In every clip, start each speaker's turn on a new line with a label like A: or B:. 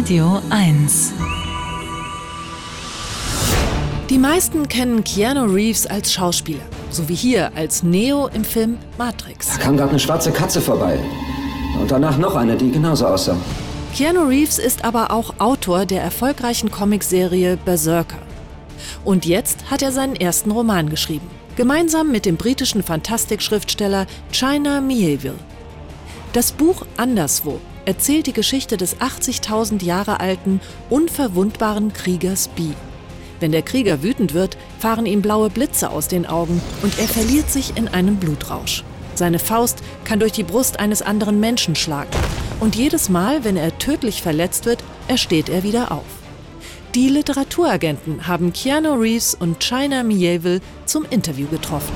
A: Radio 1.
B: Die meisten kennen Keanu Reeves als Schauspieler, so wie hier als Neo im Film Matrix.
C: Da kam gerade eine schwarze Katze vorbei. Und danach noch eine, die genauso aussah.
B: Keanu Reeves ist aber auch Autor der erfolgreichen Comicserie Berserker. Und jetzt hat er seinen ersten Roman geschrieben, gemeinsam mit dem britischen Fantastikschriftsteller China Miéville. Das Buch Anderswo erzählt die Geschichte des 80.000 Jahre alten, unverwundbaren Kriegers Bee. Wenn der Krieger wütend wird, fahren ihm blaue Blitze aus den Augen und er verliert sich in einem Blutrausch. Seine Faust kann durch die Brust eines anderen Menschen schlagen. Und jedes Mal, wenn er tödlich verletzt wird, ersteht er wieder auf. Die Literaturagenten haben Keanu Reeves und China Miéville zum Interview getroffen.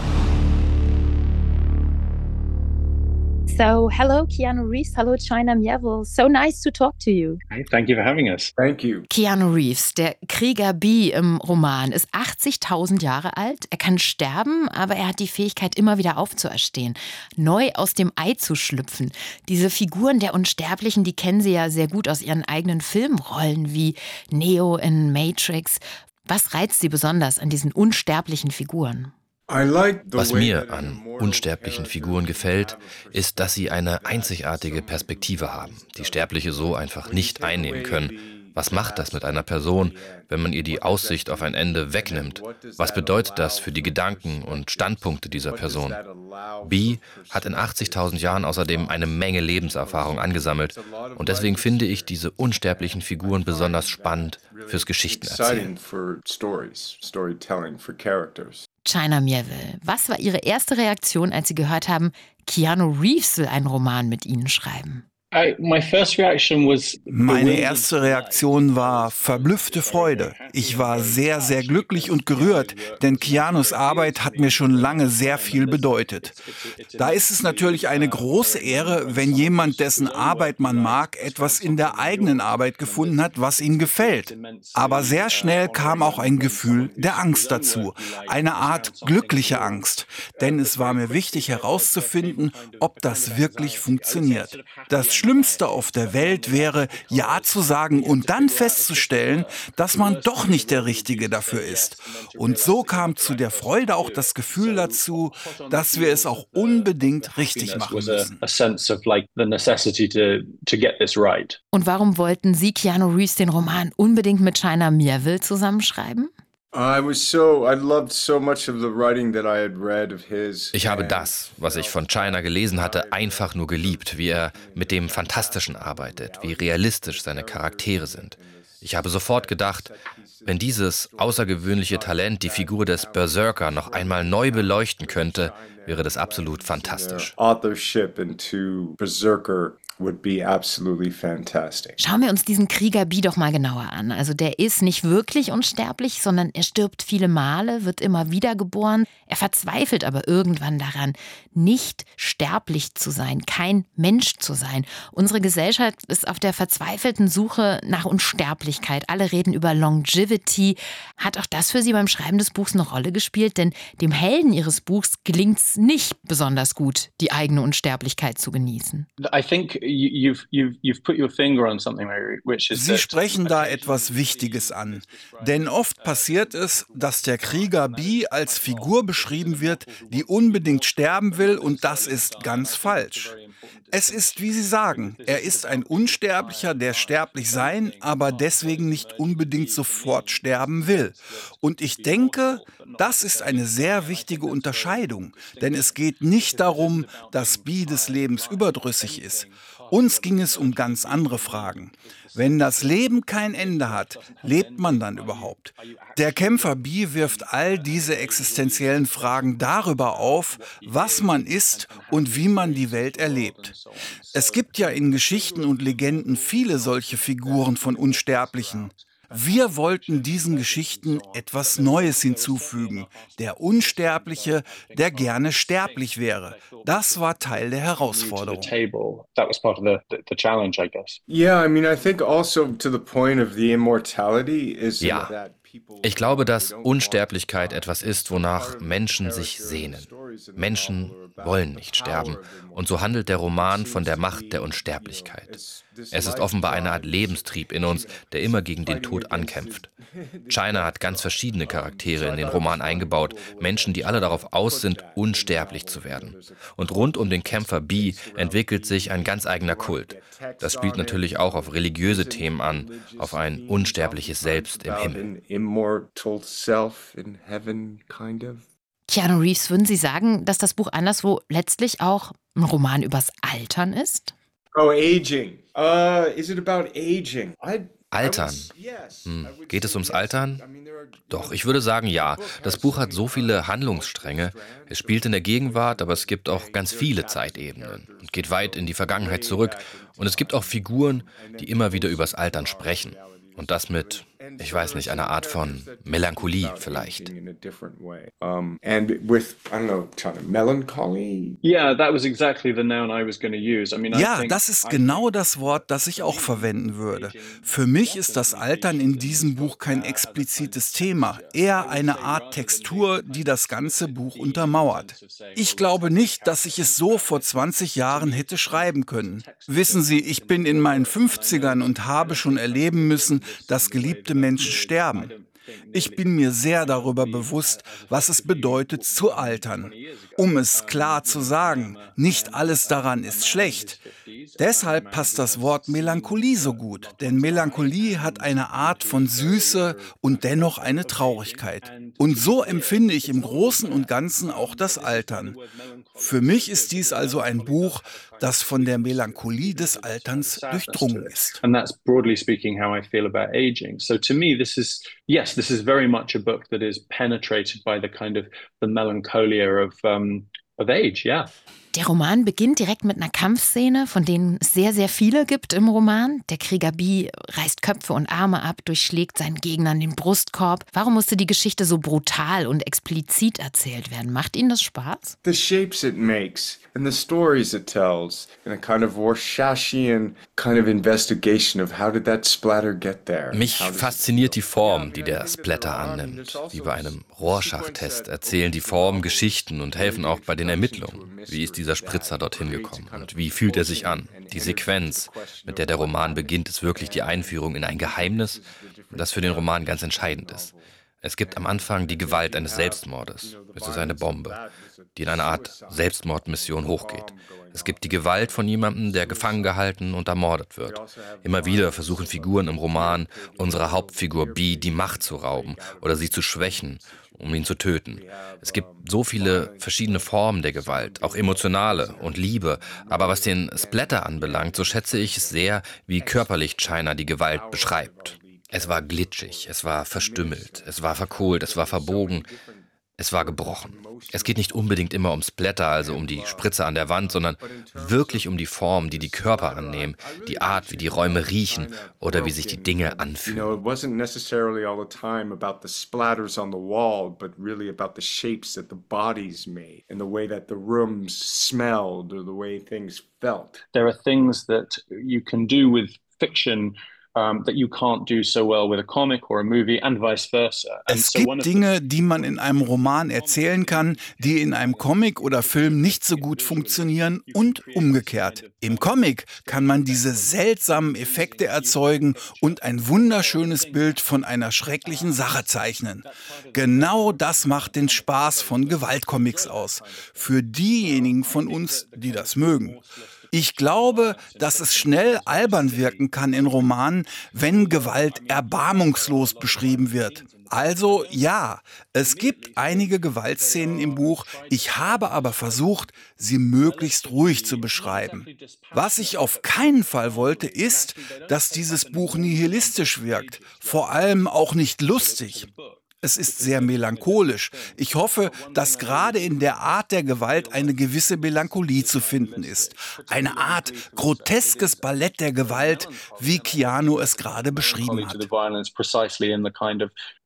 D: So, hello, Keanu Reeves. Hello, China Miéville. So nice to talk to you.
E: Hey, thank you for having us.
C: Thank you.
F: Keanu Reeves, der Krieger Bee im Roman, ist 80.000 Jahre alt. Er kann sterben, aber er hat die Fähigkeit, immer wieder aufzuerstehen, neu aus dem Ei zu schlüpfen. Diese Figuren der Unsterblichen, die kennen Sie ja sehr gut aus Ihren eigenen Filmrollen wie Neo in Matrix. Was reizt Sie besonders an diesen unsterblichen Figuren?
G: Was mir an unsterblichen Figuren gefällt, ist, dass sie eine einzigartige Perspektive haben, die Sterbliche so einfach nicht einnehmen können. Was macht das mit einer Person, wenn man ihr die Aussicht auf ein Ende wegnimmt? Was bedeutet das für die Gedanken und Standpunkte dieser Person? Bee hat in 80.000 Jahren außerdem eine Menge Lebenserfahrung angesammelt und deswegen finde ich diese unsterblichen Figuren besonders spannend fürs Geschichtenerzählen.
F: China Miéville, was war Ihre erste Reaktion, als Sie gehört haben, Keanu Reeves will einen Roman mit Ihnen schreiben?
H: Meine erste Reaktion war verblüffte Freude. Ich war sehr, sehr glücklich und gerührt, denn Keanus Arbeit hat mir schon lange sehr viel bedeutet. Da ist es natürlich eine große Ehre, wenn jemand, dessen Arbeit man mag, etwas in der eigenen Arbeit gefunden hat, was ihm gefällt. Aber sehr schnell kam auch ein Gefühl der Angst dazu, eine Art glückliche Angst, denn es war mir wichtig herauszufinden, ob das wirklich funktioniert. Das Schlimmste auf der Welt wäre, Ja zu sagen und dann festzustellen, dass man doch nicht der Richtige dafür ist. Und so kam zu der Freude auch das Gefühl dazu, dass wir es auch unbedingt richtig machen müssen.
F: Und warum wollten Sie, Keanu Reeves, den Roman unbedingt mit China Miéville zusammenschreiben?
G: Ich habe das, was ich von China gelesen hatte, einfach nur geliebt, wie er mit dem Fantastischen arbeitet, wie realistisch seine Charaktere sind. Ich habe sofort gedacht, wenn dieses außergewöhnliche Talent die Figur des Berserker noch einmal neu beleuchten könnte, wäre das absolut fantastisch.
F: Schauen wir uns diesen Krieger Bee doch mal genauer an. Also der ist nicht wirklich unsterblich, sondern er stirbt viele Male, wird immer wieder geboren. Er verzweifelt aber irgendwann daran, nicht sterblich zu sein, kein Mensch zu sein. Unsere Gesellschaft ist auf der verzweifelten Suche nach Unsterblichkeit. Alle reden über Longevity. Hat auch das für Sie beim Schreiben des Buchs eine Rolle gespielt? Denn dem Helden Ihres Buchs gelingt es nicht besonders gut, die eigene Unsterblichkeit zu genießen.
H: Sie sprechen da etwas Wichtiges an. Denn oft passiert es, dass der Krieger Bee als Figur beschrieben wird, die unbedingt sterben will, und das ist ganz falsch. Es ist, wie Sie sagen, er ist ein Unsterblicher, der sterblich sein, aber deswegen nicht unbedingt sofort sterben will. Und ich denke, das ist eine sehr wichtige Unterscheidung, denn es geht nicht darum, dass Bee des Lebens überdrüssig ist. Uns ging es um ganz andere Fragen. Wenn das Leben kein Ende hat, lebt man dann überhaupt? Der Kämpfer Bee wirft all diese existenziellen Fragen darüber auf, was man ist und wie man die Welt erlebt. Es gibt ja in Geschichten und Legenden viele solche Figuren von Unsterblichen. Wir wollten diesen Geschichten etwas Neues hinzufügen. Der Unsterbliche, der gerne sterblich wäre. Das war Teil der Herausforderung.
G: Ja, Ich glaube, dass Unsterblichkeit etwas ist, wonach Menschen sich sehnen. Menschen wollen nicht sterben. Und so handelt der Roman von der Macht der Unsterblichkeit. Es ist offenbar eine Art Lebenstrieb in uns, der immer gegen den Tod ankämpft. China hat ganz verschiedene Charaktere in den Roman eingebaut, Menschen, die alle darauf aus sind, unsterblich zu werden. Und rund um den Kämpfer B entwickelt sich ein ganz eigener Kult. Das spielt natürlich auch auf religiöse Themen an, auf ein unsterbliches Selbst im Himmel.
F: Keanu Reeves, würden Sie sagen, dass das Buch anderswo letztlich auch ein Roman übers Altern ist?
A: Aging. Is it about aging?
G: Altern. Geht es ums Altern? Doch, ich würde sagen, ja. Das Buch hat so viele Handlungsstränge. Es spielt in der Gegenwart, aber es gibt auch ganz viele Zeitebenen und geht weit in die Vergangenheit zurück. Und es gibt auch Figuren, die immer wieder übers Altern sprechen. Und das mit, ich weiß nicht, einer Art von Melancholie vielleicht.
H: Ja, das ist genau das Wort, das ich auch verwenden würde. Für mich ist das Altern in diesem Buch kein explizites Thema, eher eine Art Textur, die das ganze Buch untermauert. Ich glaube nicht, dass ich es so vor 20 Jahren hätte schreiben können. Wissen Sie, ich bin in meinen 50ern und habe schon erleben müssen, dass geliebte Menschen sterben. Ich bin mir sehr darüber bewusst, was es bedeutet, zu altern. Um es klar zu sagen, nicht alles daran ist schlecht. Deshalb passt das Wort Melancholie so gut, denn Melancholie hat eine Art von Süße und dennoch eine Traurigkeit. Und so empfinde ich im Großen und Ganzen auch das Altern. Für mich ist dies also ein Buch, das von der Melancholie des Alterns durchdrungen ist.
E: And that's broadly speaking how I feel about aging. So to me, this is very much a book that is penetrated by the kind of the melancholia of age, yeah.
F: Der Roman beginnt direkt mit einer Kampfszene, von denen es sehr, sehr viele gibt im Roman. Der Krieger B reißt Köpfe und Arme ab, durchschlägt seinen Gegnern den Brustkorb. Warum musste die Geschichte so brutal und explizit erzählt werden? Macht Ihnen das Spaß?
A: The shapes it makes and the stories it tells in a kind of Rorschach-ian kind of investigation of how did that splatter get there.
G: Mich fasziniert die Form, die der Splatter annimmt. Wie bei einem Rorschach-Test erzählen die Formen Geschichten und helfen auch bei den Ermittlungen. Wie ist dieser Spritzer dorthin gekommen und wie fühlt er sich an? Die Sequenz, mit der der Roman beginnt, ist wirklich die Einführung in ein Geheimnis, das für den Roman ganz entscheidend ist. Es gibt am Anfang die Gewalt eines Selbstmordes. Es ist eine Bombe, die in eine Art Selbstmordmission hochgeht. Es gibt die Gewalt von jemandem, der gefangen gehalten und ermordet wird. Immer wieder versuchen Figuren im Roman, unserer Hauptfigur B die Macht zu rauben oder sie zu schwächen, um ihn zu töten. Es gibt so viele verschiedene Formen der Gewalt, auch emotionale und Liebe. Aber was den Splatter anbelangt, so schätze ich es sehr, wie körperlich China die Gewalt beschreibt. Es war glitschig, es war verstümmelt, es war verkohlt, es war verbogen, es war gebrochen. Es geht nicht unbedingt immer um Splatter, also um die Spritze an der Wand, sondern wirklich um die Form, die die Körper annehmen, die Art, wie die Räume riechen oder wie sich die Dinge anfühlen.
A: It wasn't necessarily all the time about the splatters on the wall, but really about the shapes that the bodies made and the way that the rooms smelled or the way things felt.
E: There are things that you can do with fiction that you can't do so well with a comic or a movie and vice versa.
H: Es gibt Dinge, die man in einem Roman erzählen kann, die in einem Comic oder Film nicht so gut funktionieren und umgekehrt. Im Comic kann man diese seltsamen Effekte erzeugen und ein wunderschönes Bild von einer schrecklichen Sache zeichnen. Genau das macht den Spaß von Gewaltcomics aus. Für diejenigen von uns, die das mögen. Ich glaube, dass es schnell albern wirken kann in Romanen, wenn Gewalt erbarmungslos beschrieben wird. Also ja, es gibt einige Gewaltszenen im Buch, ich habe aber versucht, sie möglichst ruhig zu beschreiben. Was ich auf keinen Fall wollte, ist, dass dieses Buch nihilistisch wirkt, vor allem auch nicht lustig. Es ist sehr melancholisch. Ich hoffe, dass gerade in der Art der Gewalt eine gewisse Melancholie zu finden ist. Eine Art groteskes Ballett der Gewalt, wie Keanu es gerade beschrieben hat.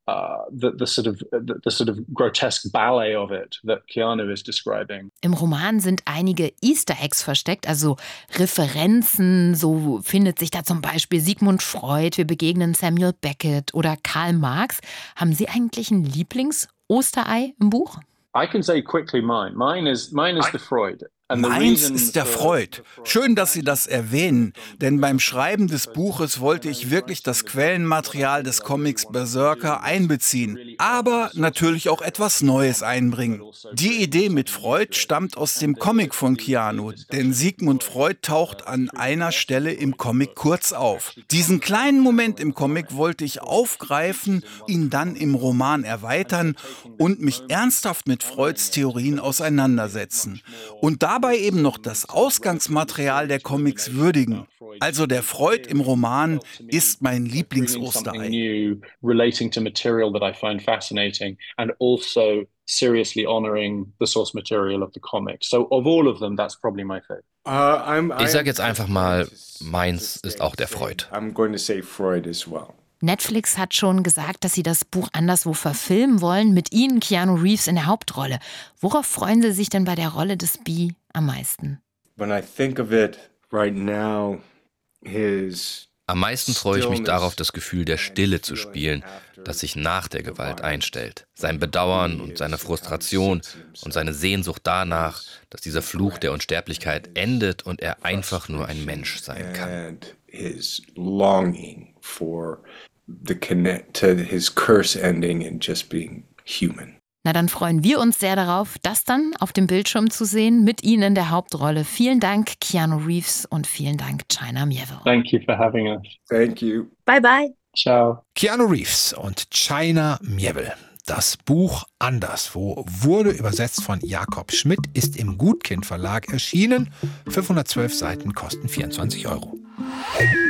E: the sort of grotesque ballet of it that Keanu is describing.
F: Im Roman sind einige Easter Eggs versteckt, also Referenzen. So findet sich da zum Beispiel Sigmund Freud, wir begegnen Samuel Beckett oder Karl Marx. Haben Sie eigentlich ein Lieblings-Osterei im Buch?
E: I can say quickly mine. Mine is the Freud.
H: Meins ist der Freud. Schön, dass Sie das erwähnen, denn beim Schreiben des Buches wollte ich wirklich das Quellenmaterial des Comics Berserker einbeziehen, aber natürlich auch etwas Neues einbringen. Die Idee mit Freud stammt aus dem Comic von Keanu, denn Sigmund Freud taucht an einer Stelle im Comic kurz auf. Diesen kleinen Moment im Comic wollte ich aufgreifen, ihn dann im Roman erweitern und mich ernsthaft mit Freuds Theorien auseinandersetzen. Und dabei eben noch das Ausgangsmaterial der Comics würdigen. Also der Freud im Roman ist mein Lieblings-Osterei.
E: Seriously honoring the source material of the comics. So of all of them, that's probably my favorite.
G: Ich sage jetzt einfach mal, meins ist auch der Freud.
A: I'm going to say Freud as well.
F: Netflix hat schon gesagt, dass sie das Buch anderswo verfilmen wollen, mit Ihnen, Keanu Reeves, in der Hauptrolle. Worauf freuen Sie sich denn bei der Rolle des B am meisten?
A: When I think of it right now,
G: am meisten freue ich mich darauf, das Gefühl der Stille zu spielen, das sich nach der Gewalt einstellt. Sein Bedauern und seine Frustration und seine Sehnsucht danach, dass dieser Fluch der Unsterblichkeit endet und er einfach nur ein Mensch sein kann.
A: His longing for his curse ending and just being human.
F: Na, dann freuen wir uns sehr darauf, das dann auf dem Bildschirm zu sehen, mit Ihnen in der Hauptrolle. Vielen Dank, Keanu Reeves, und vielen Dank, China Miéville.
E: Thank you for having us.
A: Thank you.
D: Bye bye.
E: Ciao.
I: Keanu Reeves und China Miéville. Das Buch Anderswo wurde übersetzt von Jakob Schmidt, ist im Gutkind Verlag erschienen. 512 Seiten kosten 24 €.